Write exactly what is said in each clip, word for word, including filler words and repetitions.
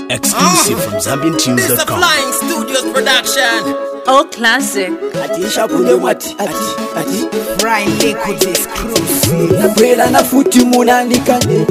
Exclusive from Zambian Tunes dot com. This is Flying Studios production. Oh, classic. Atisha punde mwati ati ati Frying Liquid exclusive. Nabrela na futi munandikane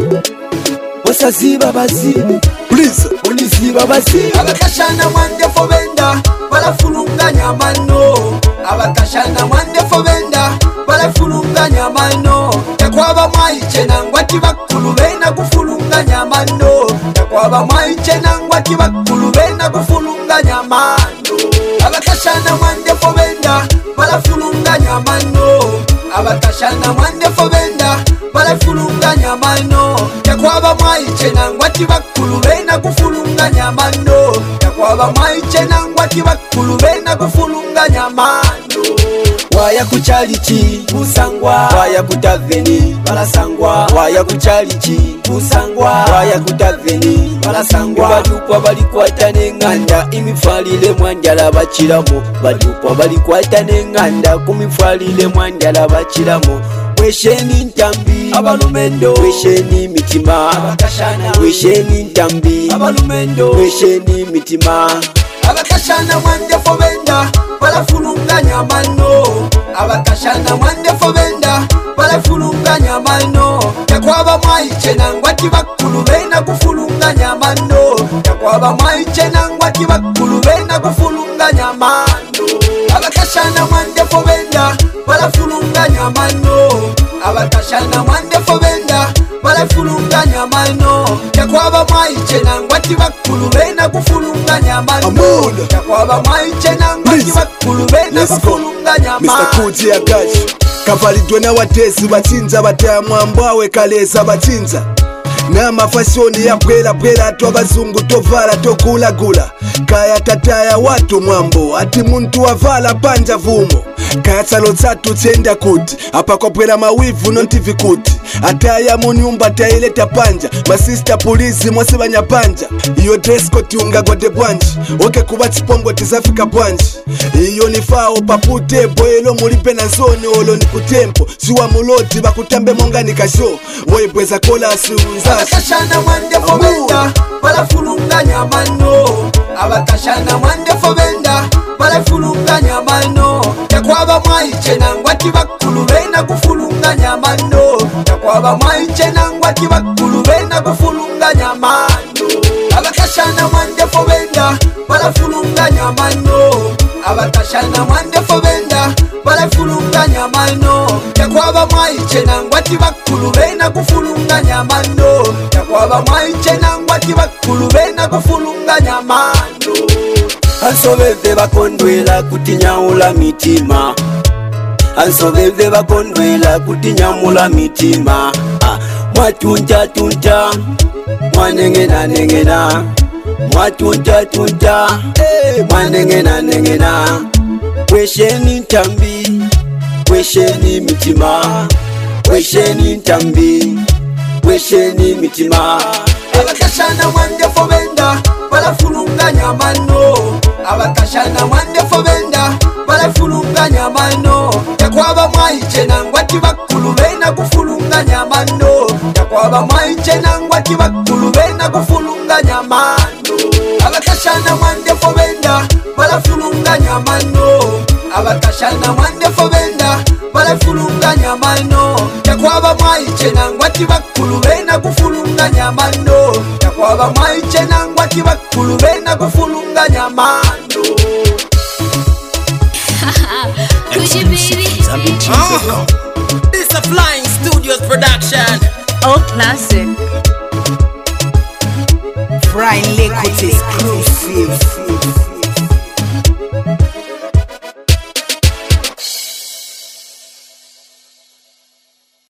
Osaziba bazibi Please uniziba bazibi Abakashana mwande fobenda Balafulunganya mano Abakashana mwande fobenda Balafulunganya mano Yakwaba maiche nangwati bakulu bena kufulunganya mano Yakwaba maiche nangwati bakulu bena kufulunganya mano Abakashana mwande fobenda Balafulunganya mano Abakashana mwande fobenda Balafulunganya mano Yakwaba maiche nangwati bakulu bena kufulunganya mano Yakwaba maiche nangwati bakulu bena kufulunganya mano Waya kuchalichi busangwa Waya kutaveni balasangwa Waya kuchalichi busangwa Waya kutaveni balasangwa Badupwa balikwata nenganda imifalile mwanjala bachiramo Badupwa balikwata nenganda kumifalile mwanjala bachiramo Wesheni ntambi abalumendo Wesheni mitima abakashana Wesheni ntambi abalumendo Wesheni mitima Abakashana mwande fobenda Balafulunganya mano Abakashana mwande fobenda Balafulunganya mano Yakwaba maiche nangwati bakulu bena kufulunganya mano Yakwaba maiche nangwati bakulu bena kufulunganya mano Abakashana mwande fobenda Balafulunganya mano Abakashana mwande fobenda Balafulunganya mano Yakwaba maiche nangwati bakulu bena kufulunganya mano Yakwaba maiche nangwati bakulu bena kufulunganya mano mister Kuti Agachi Kavalidwe na watezi batinza bataya mwambawe kaleza batinza na mafashoni ya bwela bwela tu abazungu tovala tokulagula kaya tataya watu mwambo ati muntu wavala panja vumo kaya tsalo tsatu tsenda kuti apa kwa bwela mawivu nontivi kuti ataya munyumba taileta panja masista polisi mwase banyapanja iyo dress code ungagwade bwanji oke kuba chipongo tizafika bwanji iyo nifao papute boelo mulipe na zone olo ni kutempo siwa muloti bakutambe mongani kasho woibweza kola sunza Abakashana mwande fobenda Balafulunganya mano Abakashana mwande fobenda Balafulunganya mano Yakwaba maiche nangwati bakulu bena kufulunganya mano Yakwaba maiche nangwati bakulu bena kufulunganya mano Abakashana mwande fobenda Balafulunganya mano Abakashana mwande fobenda Balafulunganya mano Yakwaba maiche nangwati bakulu bena kufulunganya mano Yakwaba maiche nangwati bakulu bena kufulunganya mano Ansobeve bakondwela kutinyamula mitima Ansobeve bakondwela kutinyamula mitima ah, Mwatunta tunta Mwanengena nengena Mwatunta tunta hey, Mwanengena nengena Wesheni ntambi Wesheni mitima Wesheni ntambi Wesheni mitima Abakashana mwande fobenda Balafulunganya mano Abakashana mwande fobenda Balafulunganya mano Yakwaba maiche nangwati bakulu bena kufulunganya mano Yakwaba maiche nangwati bakulu bena kufulunganya mano Abakashana mwande fobenda Balafulunganya mano Abakashana mwande fobenda Balafulunganya mano Yakwaba maiche nangwati bakulu bena kufulunganya mano Yakwaba maiche nangwati bakulu bena kufulunganya mano Exclusive from Zambian Tunes dot com. This is Flying Studios production. Oh, classic. Frying Liquid exclusive.